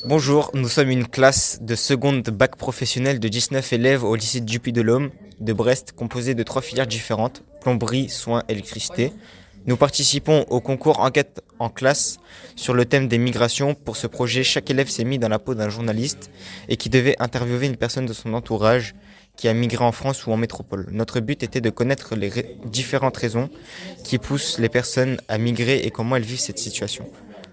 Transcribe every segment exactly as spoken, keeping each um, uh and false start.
Bonjour, nous sommes une classe de seconde bac professionnel de dix-neuf élèves au lycée du Puy-de-Dôme de Brest, composée de trois filières différentes, plomberie, soins, électricité. Nous participons au concours enquête en classe sur le thème des migrations. Pour ce projet, chaque élève s'est mis dans la peau d'un journaliste et qui devait interviewer une personne de son entourage qui a migré en France ou en métropole. Notre but était de connaître les ra- différentes raisons qui poussent les personnes à migrer et comment elles vivent cette situation.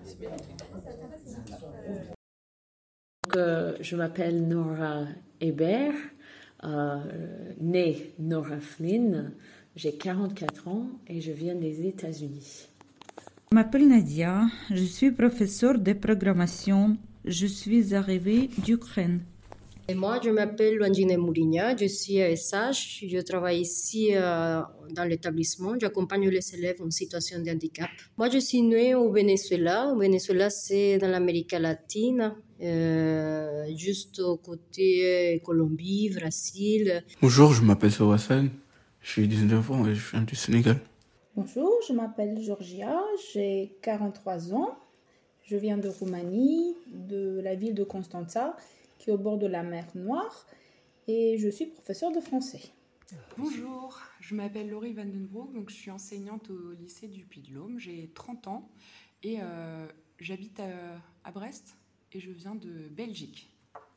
Donc, euh, je m'appelle Nora Hébert, euh, née Nora Flynn. J'ai quarante-quatre ans et je viens des États-Unis. Je m'appelle Nadia, je suis professeure de programmation. Je suis arrivée d'Ukraine. Et moi, je m'appelle Luangine Mouligna, je suis S H, je travaille ici euh, dans l'établissement, j'accompagne les élèves en situation de handicap. Moi, je suis née au Venezuela. Au Venezuela, c'est dans l'Amérique latine, euh, juste au côté Colombie, Brésil. Bonjour, je m'appelle Sowasan, j'ai dix-neuf ans et je viens du Sénégal. Bonjour, je m'appelle Georgia, j'ai quarante-trois ans. Je viens de Roumanie, de la ville de Constanța, qui est au bord de la mer Noire, et je suis professeure de français. Bonjour, je m'appelle Laurie Vandenbroek, donc je suis enseignante au lycée du Puy-de-Dôme, j'ai trente ans et euh, j'habite à, à Brest et je viens de Belgique.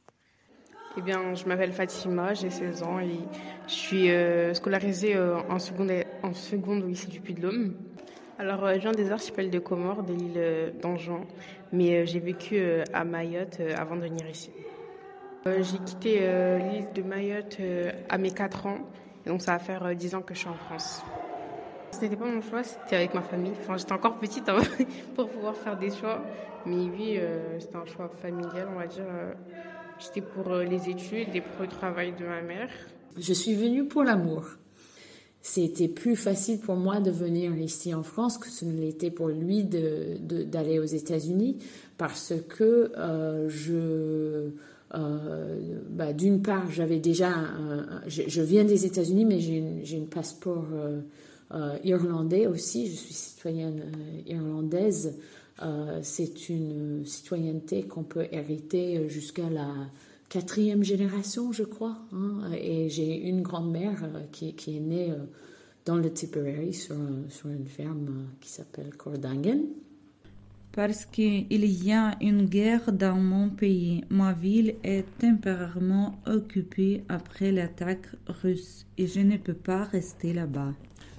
Eh bien, je m'appelle Fatima, j'ai seize ans et je suis euh, scolarisée euh, en, seconde, en seconde au lycée du Puy-de-Dôme. Alors, euh, je viens des archipels de Comores, de l'île euh, d'Anjouan, mais euh, j'ai vécu euh, à Mayotte euh, avant de venir ici. Euh, j'ai quitté euh, l'île de Mayotte euh, à mes quatre ans, et donc ça va faire euh, dix ans que je suis en France. Ce n'était pas mon choix, c'était avec ma famille. Enfin, j'étais encore petite hein, pour pouvoir faire des choix, mais oui, euh, c'était un choix familial, on va dire. Euh, J'étais pour les études et pour le travail de ma mère. Je suis venue pour l'amour. C'était plus facile pour moi de venir ici en France que ce ne l'était pour lui de, de, d'aller aux États-Unis parce que euh, je, euh, bah, d'une part, j'avais déjà, un, un, je, je viens des États-Unis, mais j'ai une, j'ai un passeport euh, euh, irlandais aussi. Je suis citoyenne euh, irlandaise. Euh, c'est une citoyenneté qu'on peut hériter jusqu'à la quatrième génération, je crois. Hein, et j'ai une grand-mère euh, qui, qui est née euh, dans le Tipperary, sur, sur une ferme euh, qui s'appelle Cordangen. Parce qu'il y a une guerre dans mon pays. Ma ville est temporairement occupée après l'attaque russe et je ne peux pas rester là-bas.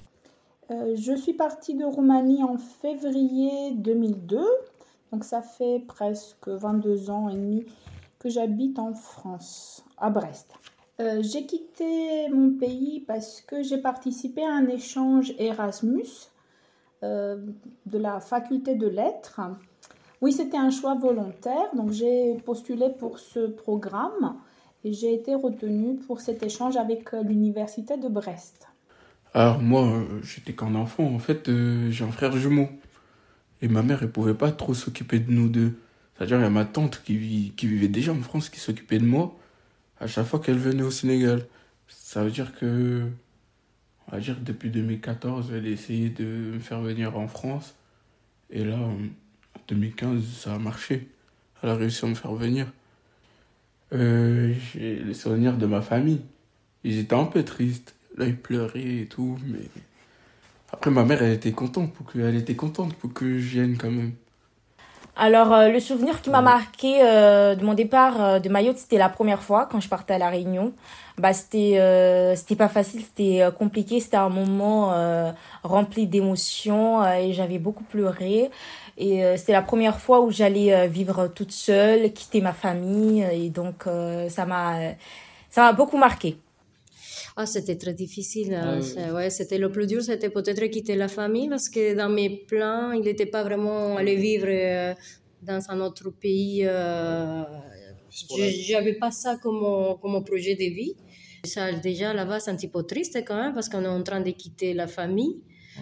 Euh, je suis partie de Roumanie en février deux mille deux, donc ça fait presque vingt-deux ans et demi que j'habite en France, à Brest. Euh, j'ai quitté mon pays parce que j'ai participé à un échange Erasmus euh, de la faculté de lettres. Oui, c'était un choix volontaire, donc j'ai postulé pour ce programme et j'ai été retenue pour cet échange avec l'université de Brest. Alors moi, euh, j'étais qu'un enfant, en fait, euh, j'ai un frère jumeau. Et ma mère, elle pouvait pas trop s'occuper de nous deux. C'est-à-dire, il y a ma tante qui, vit, qui vivait déjà en France, qui s'occupait de moi à chaque fois qu'elle venait au Sénégal. Ça veut dire que, on va dire, depuis deux mille quatorze, elle a essayé de me faire venir en France. Et là, en deux mille quinze, ça a marché. Elle a réussi à me faire venir. Euh, j'ai les souvenirs de ma famille. Ils étaient un peu tristes. Là, ils pleuraient et tout, mais... Après, ma mère, elle était contente pour que, elle était contente pour que je vienne quand même. Alors, euh, le souvenir qui m'a marqué euh, de mon départ euh, de Mayotte, c'était la première fois quand je partais à La Réunion. Bah, c'était, euh, c'était pas facile, c'était euh, compliqué, c'était un moment euh, rempli d'émotions euh, et j'avais beaucoup pleuré. Et euh, c'était la première fois où j'allais euh, vivre toute seule, quitter ma famille et donc euh, ça m'a, ça m'a beaucoup marqué. Ah, c'était très difficile. Ah, oui. C'est- ouais, c'était le plus dur, c'était peut-être quitter la famille parce que dans mes plans, il n'était pas vraiment aller vivre euh, dans un autre pays. Euh, je n'avais pas ça comme, comme projet de vie. Ça, déjà, là-bas, c'est un petit peu triste quand même parce qu'on est en train de quitter la famille.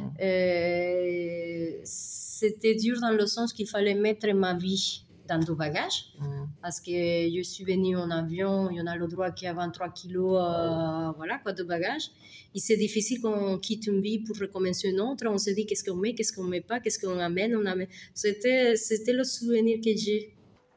Euh, c'était dur dans le sens qu'il fallait mettre ma vie dans du bagage. Parce que je suis venue en avion, il y en a le droit qui a vingt-trois kilos euh, voilà, quoi, de bagages. Et c'est difficile qu'on quitte une vie pour recommencer une autre. On se dit qu'est-ce qu'on met, qu'est-ce qu'on met pas, qu'est-ce qu'on amène, on amène. C'était, c'était le souvenir que j'ai.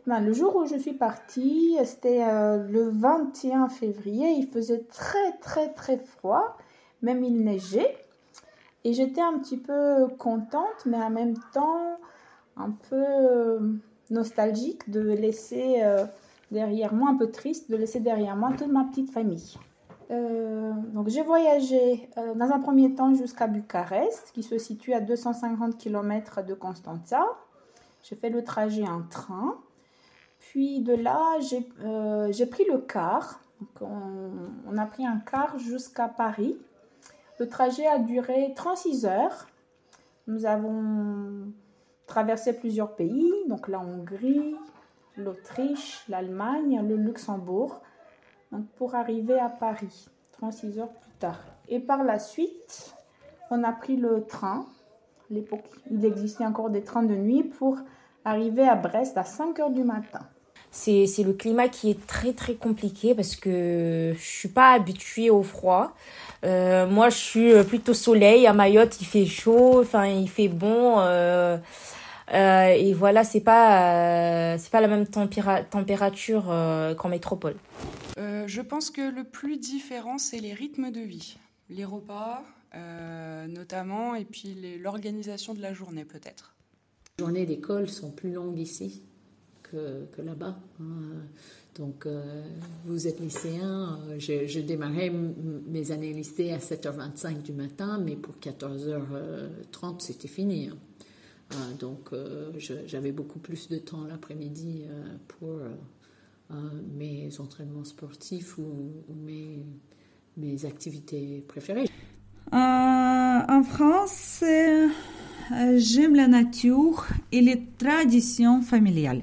Ben, le jour où je suis partie, c'était euh, le vingt et un février. Il faisait très très très froid, même il neigeait. Et j'étais un petit peu contente, mais en même temps un peu euh, nostalgique de laisser euh, derrière moi, un peu triste de laisser derrière moi toute ma petite famille. Euh, donc j'ai voyagé euh, dans un premier temps jusqu'à Bucarest, qui se situe à deux cent cinquante kilomètres de Constanța. J'ai fait le trajet en train. Puis de là, j'ai, euh, j'ai pris le car. Donc on, on a pris un car jusqu'à Paris. Le trajet a duré trente-six heures. Nous avons traversé plusieurs pays, donc la Hongrie, l'Autriche, l'Allemagne, le Luxembourg, donc pour arriver à Paris, trente-six heures plus tard. Et par la suite, on a pris le train. À l'époque, il existait encore des trains de nuit pour arriver à Brest à cinq heures du matin. C'est, c'est le climat qui est très très compliqué parce que je suis pas habituée au froid. Euh, moi, je suis plutôt soleil. À Mayotte, il fait chaud, enfin, il fait bon. Euh, euh, et voilà, c'est pas, euh, c'est pas la même tempéra- température euh, qu'en métropole. Euh, je pense que le plus différent, c'est les rythmes de vie. Les repas, euh, notamment, et puis les, l'organisation de la journée, peut-être. Les journées d'école sont plus longues ici que, que là-bas. Donc, euh, vous êtes lycéen, je, je démarrais m- mes années lycée à sept heures vingt-cinq du matin, mais pour quatorze heures trente, c'était fini. Euh, donc, euh, je, j'avais beaucoup plus de temps l'après-midi euh, pour euh, mes entraînements sportifs ou, ou mes, mes activités préférées. Euh, en France, euh, j'aime la nature et les traditions familiales.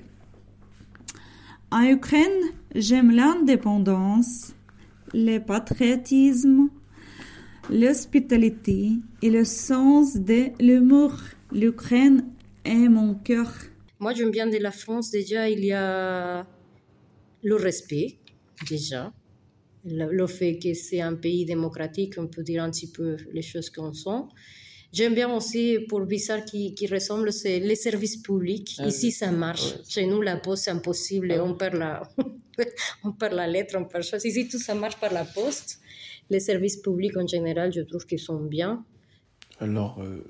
En Ukraine, j'aime l'indépendance, le patriotisme, l'hospitalité et le sens de l'humour. L'Ukraine est mon cœur. Moi, j'aime bien de la France, déjà, il y a le respect, déjà. Le, le fait que c'est un pays démocratique, on peut dire un petit peu les choses qu'on sent. J'aime bien aussi, pour bizarre qui, qui ressemble, c'est les services publics. Ah, ici, ça marche. Ouais. Chez nous, la poste, c'est impossible. Ah, on perd la, on perd la lettre, on perd chose. Ici, tout ça marche par la poste. Les services publics, en général, je trouve qu'ils sont bien. Alors, euh,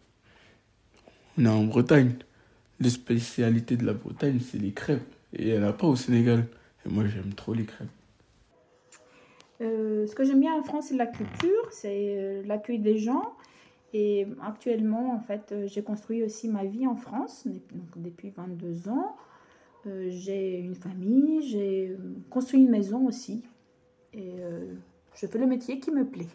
on est en Bretagne. Les spécialités de la Bretagne, c'est les crêpes. Et il n'y en a pas au Sénégal. Et moi, j'aime trop les crêpes. Euh, ce que j'aime bien en France, c'est la culture, c'est euh, l'accueil des gens. Et actuellement, en fait, euh, j'ai construit aussi ma vie en France, donc depuis vingt-deux ans. Euh, j'ai une famille, j'ai construit une maison aussi. Et euh, je fais le métier qui me plaît.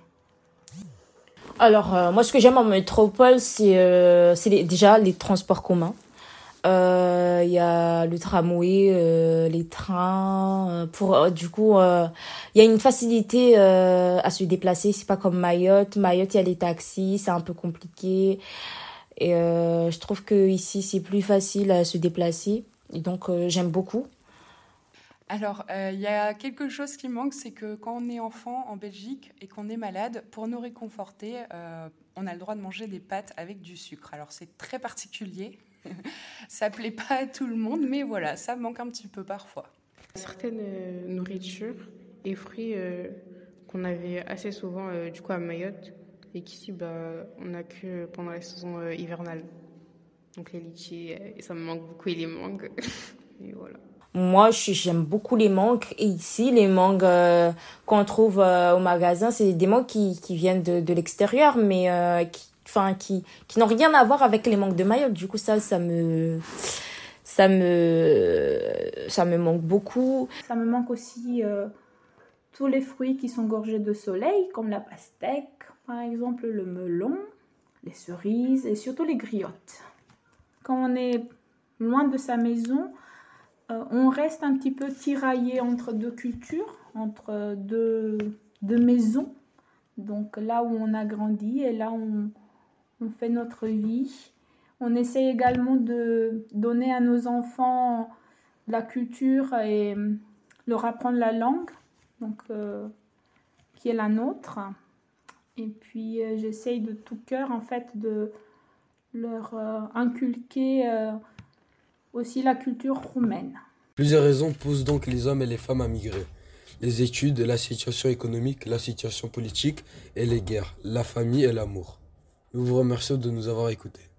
Alors, euh, moi, ce que j'aime en métropole, c'est, euh, c'est les, déjà les transports communs. Il euh, y a le tramway, euh, les trains. Euh, pour euh, du coup, il euh, y a une facilité euh, à se déplacer. C'est pas comme Mayotte. Mayotte, il y a les taxis, c'est un peu compliqué. Et euh, je trouve que ici, c'est plus facile à se déplacer. Et donc, euh, j'aime beaucoup. Alors, il euh, y a quelque chose qui manque, c'est que quand on est enfant en Belgique et qu'on est malade, pour nous réconforter, euh, on a le droit de manger des pâtes avec du sucre. Alors, c'est très particulier. Ça plaît pas à tout le monde, mais voilà, ça manque un petit peu parfois. Certaines euh, nourritures et fruits euh, qu'on avait assez souvent euh, du coup à Mayotte et qu'ici bah, on n'a que pendant la saison euh, hivernale. Donc les litchis, euh, ça me manque beaucoup et les mangues. Et voilà. Moi, j'aime beaucoup les mangues. Et ici, les mangues euh, qu'on trouve euh, au magasin, c'est des mangues qui, qui viennent de, de l'extérieur, mais euh, qui Enfin, qui, qui n'ont rien à voir avec les mangues de Mayotte. Du coup, ça, ça me, ça me, ça me manque beaucoup. Ça me manque aussi euh, tous les fruits qui sont gorgés de soleil, comme la pastèque, par exemple, le melon, les cerises et surtout les griottes. Quand on est loin de sa maison, euh, on reste un petit peu tiraillé entre deux cultures, entre deux, deux maisons. Donc là où on a grandi et là où on On fait notre vie. On essaie également de donner à nos enfants la culture et leur apprendre la langue, donc, euh, qui est la nôtre. Et puis, euh, j'essaye de tout cœur, en fait, de leur euh, inculquer euh, aussi la culture roumaine. Plusieurs raisons poussent donc les hommes et les femmes à migrer. Les études, la situation économique, la situation politique et les guerres, la famille et l'amour. Nous vous remercions de nous avoir écoutés.